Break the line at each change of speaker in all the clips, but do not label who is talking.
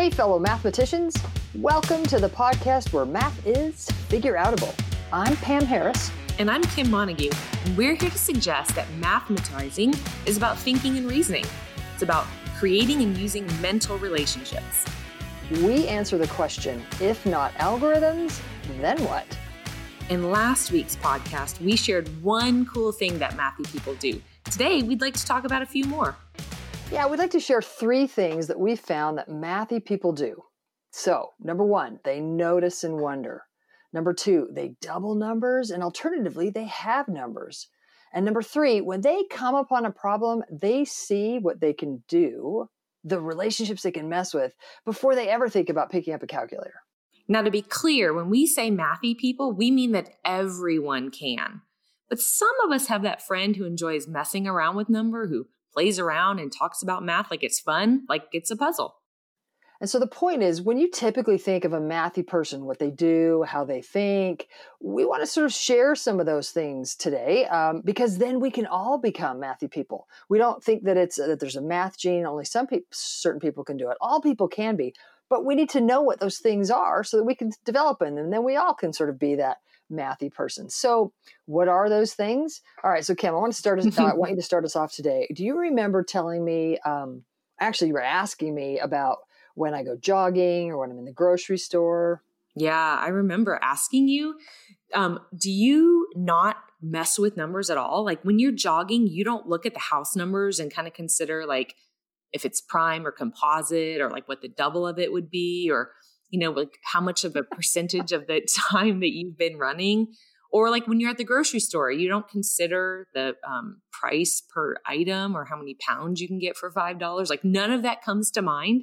Hey, fellow mathematicians. Welcome to the podcast where math is figure-outable. I'm Pam Harris.
And I'm Kim Montague. And we're here to suggest that mathematizing is about thinking and reasoning. It's about creating and using mental relationships.
We answer the question, if not algorithms, then what?
In last week's podcast, we shared one cool thing that mathy people do. Today, we'd like to talk about a few more.
Yeah, we'd like to share 3 things that we found that mathy people do. So, number 1, they notice and wonder. Number 2, they double numbers, and alternatively, they have numbers. And number 3, when they come upon a problem, they see what they can do, the relationships they can mess with, before they ever think about picking up a calculator.
Now, to be clear, when we say mathy people, we mean that everyone can. But some of us have that friend who enjoys messing around with number, who plays around and talks about math like it's fun, like it's a puzzle.
And so the point is, when you typically think of a mathy person, what they do, how they think, we want to sort of share some of those things today, because then we can all become mathy people. We don't think that that there's a math gene, only certain people can do it. All people can be, but we need to know what those things are so that we can develop them, and then we all can sort of be that mathy person. So what are those things? All right, so Kim, I want you to start us off today. Do you remember telling me, actually you were asking me about when I go jogging or when I'm in the grocery store?
Yeah, I remember asking you, do you not mess with numbers at all? Like when you're jogging, you don't look at the house numbers and kind of consider like if it's prime or composite or like what the double of it would be, or like how much of a percentage of the time that you've been running. Or like when you're at the grocery store, you don't consider the price per item or how many pounds you can get for $5. Like none of that comes to mind.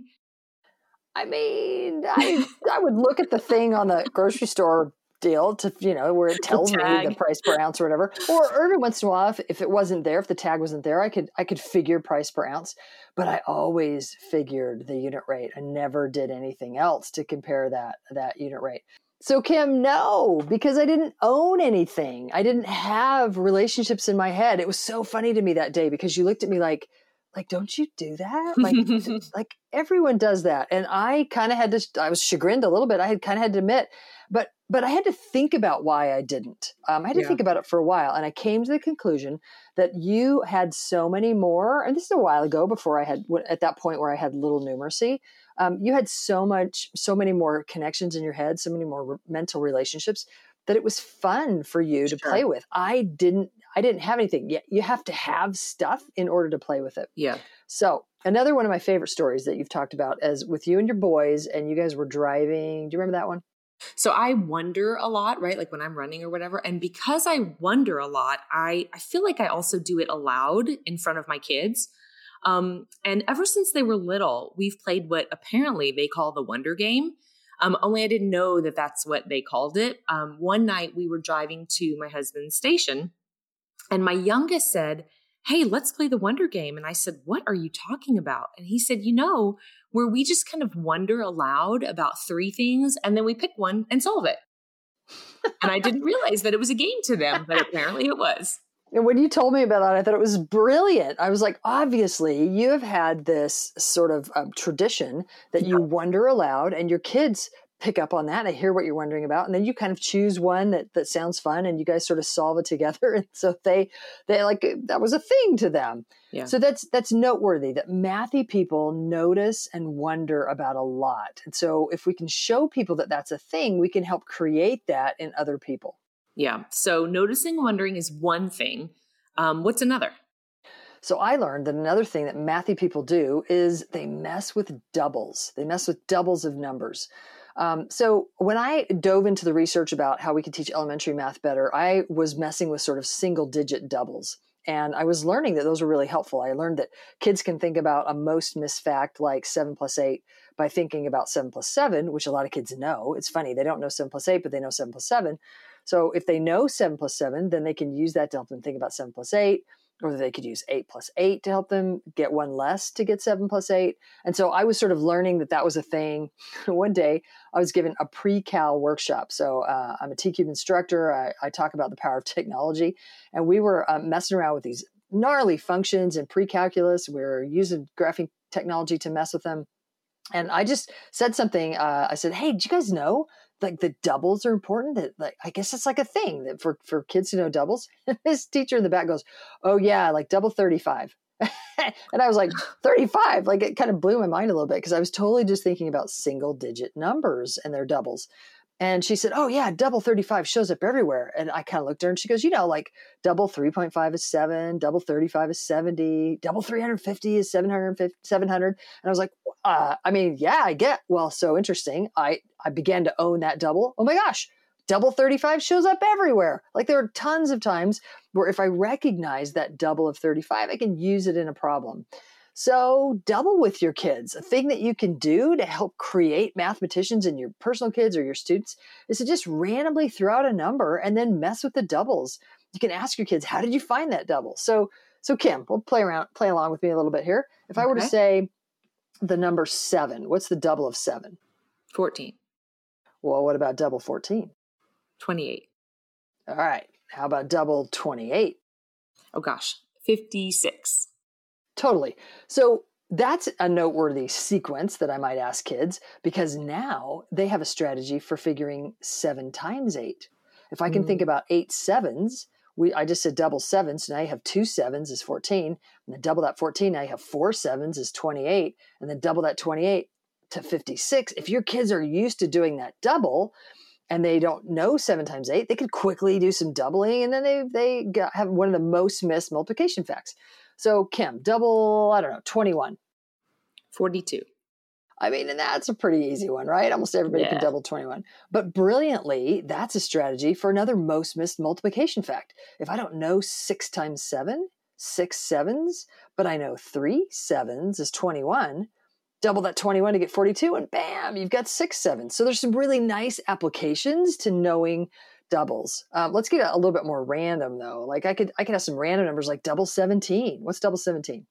I mean, I would look at the thing on the grocery store deal to, where it tells me the price per ounce or whatever. Or every once in a while, if it wasn't there, if the tag wasn't there, I could figure price per ounce. But I always figured the unit rate. I never did anything else to compare that unit rate. So Kim, no, because I didn't own anything. I didn't have relationships in my head. It was so funny to me that day because you looked at me like, don't you do that? Like everyone does that. And I kind of had to, I was chagrined a little bit. I had kind of had to admit, but I had to think about why I didn't. I had to think about it for a while. And I came to the conclusion that you had so many more, and this is a while ago before I had, at that point where I had little numeracy, you had so many more connections in your head, so many more mental relationships that it was fun for you to play with. I didn't have anything yet. You have to have stuff in order to play with it.
Yeah.
So another one of my favorite stories that you've talked about is with you and your boys, and you guys were driving. Do you remember that one?
So I wonder a lot, right? Like when I'm running or whatever. And because I wonder a lot, I feel like I also do it aloud in front of my kids. And ever since they were little, we've played what apparently they call the Wonder Game. Only I didn't know that that's what they called it. One night we were driving to my husband's station, and my youngest said, "Hey, let's play the Wonder Game." And I said, "What are you talking about?" And he said, where we just kind of wonder aloud about 3 things, and then we pick one and solve it. And I didn't realize that it was a game to them, but apparently it was.
And when you told me about that, I thought it was brilliant. I was like, obviously, you have had this sort of tradition that you wonder aloud, and your kids pick up on that and hear what you're wondering about. And then you kind of choose one that sounds fun, and you guys sort of solve it together. And so they like, that was a thing to them. Yeah. So that's noteworthy that mathy people notice and wonder about a lot. And so if we can show people that that's a thing, we can help create that in other people.
Yeah. So noticing and wondering is one thing. What's another?
So I learned that another thing that mathy people do is they mess with doubles. They mess with doubles of numbers. So when I dove into the research about how we could teach elementary math better, I was messing with sort of single digit doubles. And I was learning that those were really helpful. I learned that kids can think about a most missed fact like 7 plus 8 by thinking about 7 plus 7, which a lot of kids know. It's funny. They don't know 7 plus 8, but they know 7 plus 7. So if they know 7 plus 7, then they can use that to help them think about 7 plus 8. Or they could use 8 plus 8 to help them get one less to get 7 plus 8. And so I was sort of learning that was a thing. One day I was given a pre-cal workshop. So I'm a T-Cube instructor. I talk about the power of technology. And we were messing around with these gnarly functions in pre-calculus. We were using graphing technology to mess with them. And I just said something. I said, "Hey, did you guys know like the doubles are important? That like I guess it's like a thing that for kids to know doubles." And this teacher in the back goes, "Oh yeah, like double 35." And I was like, 35? Like it kind of blew my mind a little bit because I was totally just thinking about single digit numbers and their doubles. And she said, "Oh yeah, double 35 shows up everywhere." And I kind of looked at her and she goes, like double 3.5 is 7, double 35 is 70, double 350 is 700. And I was like, yeah, I get. Well, so interesting. I began to own that double. Oh my gosh, double 35 shows up everywhere. Like there are tons of times where if I recognize that double of 35, I can use it in a problem. So double with your kids. A thing that you can do to help create mathematicians in your personal kids or your students is to just randomly throw out a number and then mess with the doubles. You can ask your kids, how did you find that double? So Kim, we'll play along with me a little bit here. If I were to say the number 7, what's the double of 7?
14.
Well, what about double 14?
28.
All right. How about double 28?
Oh gosh, 56.
Totally. So that's a noteworthy sequence that I might ask kids because now they have a strategy for figuring 7 times 8. If I can think about 8 sevens, I just said double 7, so now you have 2 sevens is 14, and then double that 14, now you have 4 sevens is 28, and then double that 28 to 56. If your kids are used to doing that double and they don't know 7 times 8, they could quickly do some doubling, and then they have one of the most missed multiplication facts. So Kim, double, 21.
42.
I mean, and that's a pretty easy one, right? Almost everybody can double 21. But brilliantly, that's a strategy for another most missed multiplication fact. If I don't know 6 times 7, 6 sevens, but I know 3 sevens is 21, double that 21 to get 42, and bam, you've got 6 sevens. So there's some really nice applications to knowing doubles. Let's get a little bit more random though. Like I could have some random numbers like double 17. What's double 17?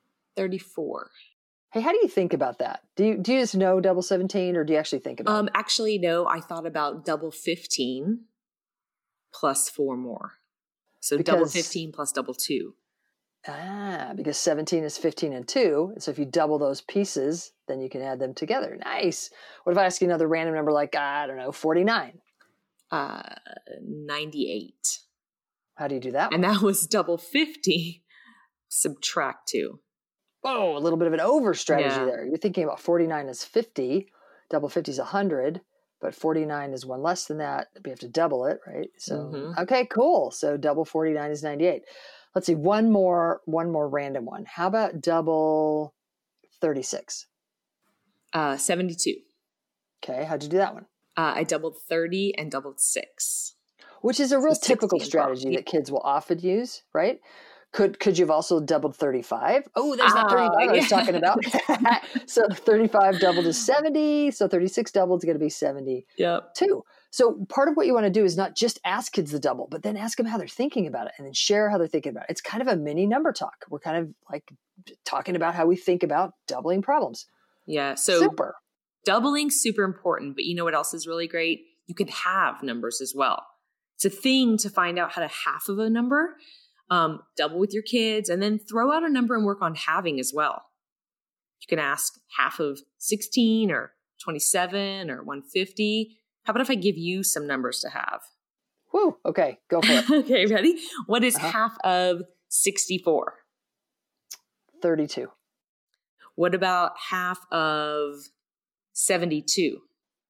34.
Hey, how do you think about that? Do you just know double 17 or do you actually think about it?
Actually, no, I thought about double 15 plus 4 more. So double 15 plus double 2.
Because 17 is 15 and 2. And so if you double those pieces, then you can add them together. Nice. What if I ask you another random number like, 49?
98.
How do you do that?
And that was double 50, subtract 2.
Whoa, a little bit of an over strategy there. You're thinking about 49 as 50, double 50 is 100, but 49 is one less than that. We have to double it, right? So, okay, cool. So double 49 is 98. Let's see, one more random one. How about double 36?
72.
Okay, how'd you do that one?
I doubled 30 and doubled 6.
Which is a real typical strategy that kids will often use, right? Could you have also doubled 35? Oh, there's that 35 I was talking about. So 35 doubled is 70. So 36 doubled is going to be 72.
Yep.
So part of what you want to do is not just ask kids the double, but then ask them how they're thinking about it and then share how they're thinking about it. It's kind of a mini number talk. We're kind of like talking about how we think about doubling problems.
Yeah. So
super.
Doubling, super important. But you know what else is really great? You can halve numbers as well. It's a thing to find out how to half of a number. Double with your kids and then throw out a number and work on halving as well. You can ask half of 16 or 27 or 150. How about if I give you some numbers to have?
Woo. Okay. Go for it.
Okay. Ready? What is half of 64?
32.
What about half of 72?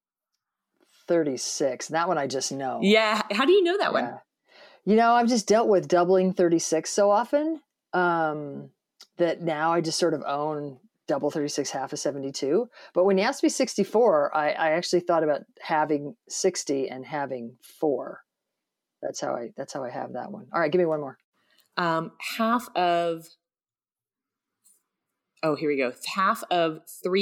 36. That one I just know.
Yeah. How do you know that one?
You know, I've just dealt with doubling 36 so often that now I just sort of own double 36, half of 72. But when you asked me 64, I actually thought about having 60 and having 4. That's how I have that one. All right, give me one more.
Half of, here we go. Half of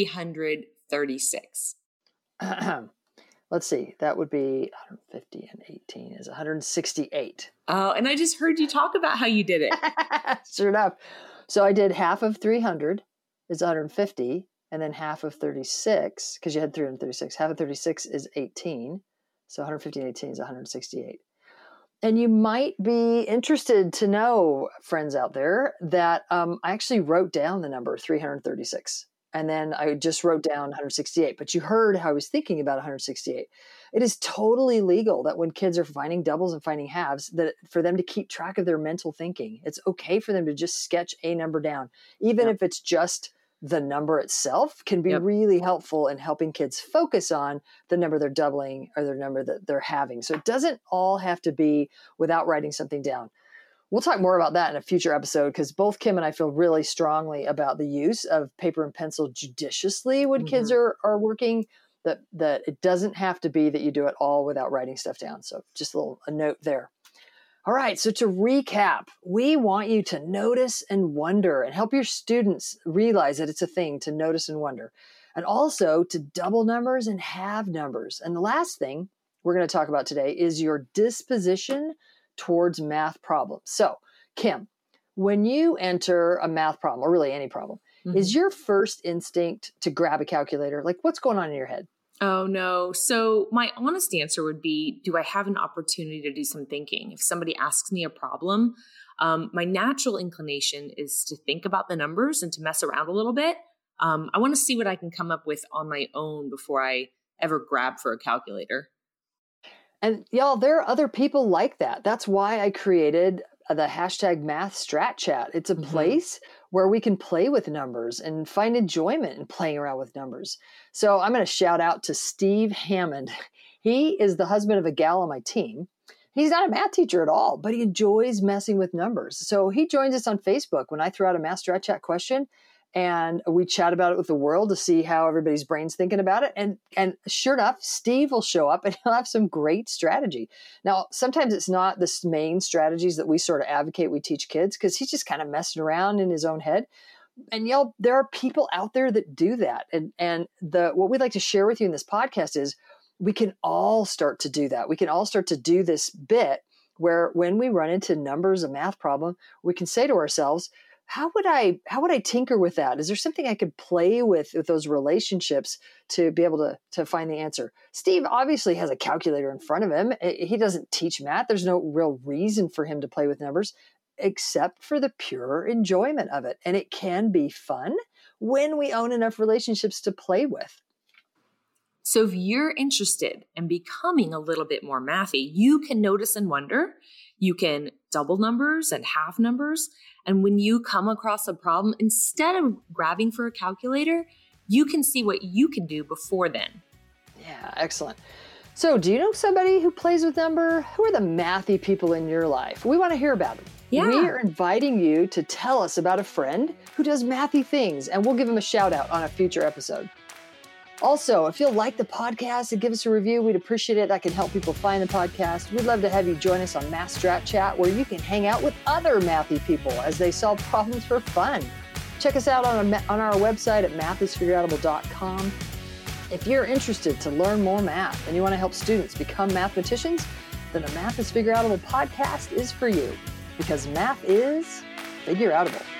336.
Let's see. That would be 150 and 18 is 168.
Oh, and I just heard you talk about how you did it.
Sure enough. So I did half of 300 is 150, and then half of 36, because you had 336. Half of 36 is 18. So 150 and 18 is 168. And you might be interested to know, friends out there, that I actually wrote down the number 336. And then I just wrote down 168, but you heard how I was thinking about 168. It is totally legal that when kids are finding doubles and finding halves, that for them to keep track of their mental thinking. It's okay for them to just sketch a number down, even if it's just the number itself, can be really helpful in helping kids focus on the number they're doubling or the number that they're having. So it doesn't all have to be without writing something down. We'll talk more about that in a future episode, because both Kim and I feel really strongly about the use of paper and pencil judiciously when kids are working, that it doesn't have to be that you do it all without writing stuff down. So just a note there. All right, so to recap, we want you to notice and wonder and help your students realize that it's a thing to notice and wonder, and also to double numbers and have numbers. And the last thing we're going to talk about today is your disposition towards math problems. So, Kim, when you enter a math problem, or really any problem, is your first instinct to grab a calculator? Like, what's going on in your head?
Oh, no. So my honest answer would be, do I have an opportunity to do some thinking? If somebody asks me a problem, my natural inclination is to think about the numbers and to mess around a little bit. I want to see what I can come up with on my own before I ever grab for a calculator.
And y'all, there are other people like that. That's why I created the hashtag Math Strat Chat. It's a place where we can play with numbers and find enjoyment in playing around with numbers. So I'm going to shout out to Steve Hammond. He is the husband of a gal on my team. He's not a math teacher at all, but he enjoys messing with numbers. So he joins us on Facebook when I throw out a Math Strat Chat question, and we chat about it with the world to see how everybody's brain's thinking about it. And sure enough, Steve will show up and he'll have some great strategy. Now, sometimes it's not the main strategies that we sort of advocate we teach kids, because he's just kind of messing around in his own head. And y'all, there are people out there that do that. And what we'd like to share with you in this podcast is we can all start to do that. We can all start to do this bit where when we run into numbers, a math problem, we can say to ourselves, how would I tinker with that? Is there something I could play with those relationships to be able to find the answer? Steve obviously has a calculator in front of him. He doesn't teach math. There's no real reason for him to play with numbers except for the pure enjoyment of it. And it can be fun when we own enough relationships to play with.
So if you're interested in becoming a little bit more mathy, you can notice and wonder. You can double numbers and half numbers. And when you come across a problem, instead of grabbing for a calculator, you can see what you can do before then.
Yeah, excellent. So do you know somebody who plays with number? Who are the mathy people in your life? We want to hear about them.
Yeah.
We are inviting you to tell us about a friend who does mathy things, and we'll give them a shout out on a future episode. Also, if you'll like the podcast and give us a review, we'd appreciate it. That can help people find the podcast. We'd love to have you join us on Math Strat Chat, where you can hang out with other mathy people as they solve problems for fun. Check us out on our website at mathisfigureoutable.com. If you're interested to learn more math and you want to help students become mathematicians, then the Math is Figureoutable podcast is for you, because math is figureoutable.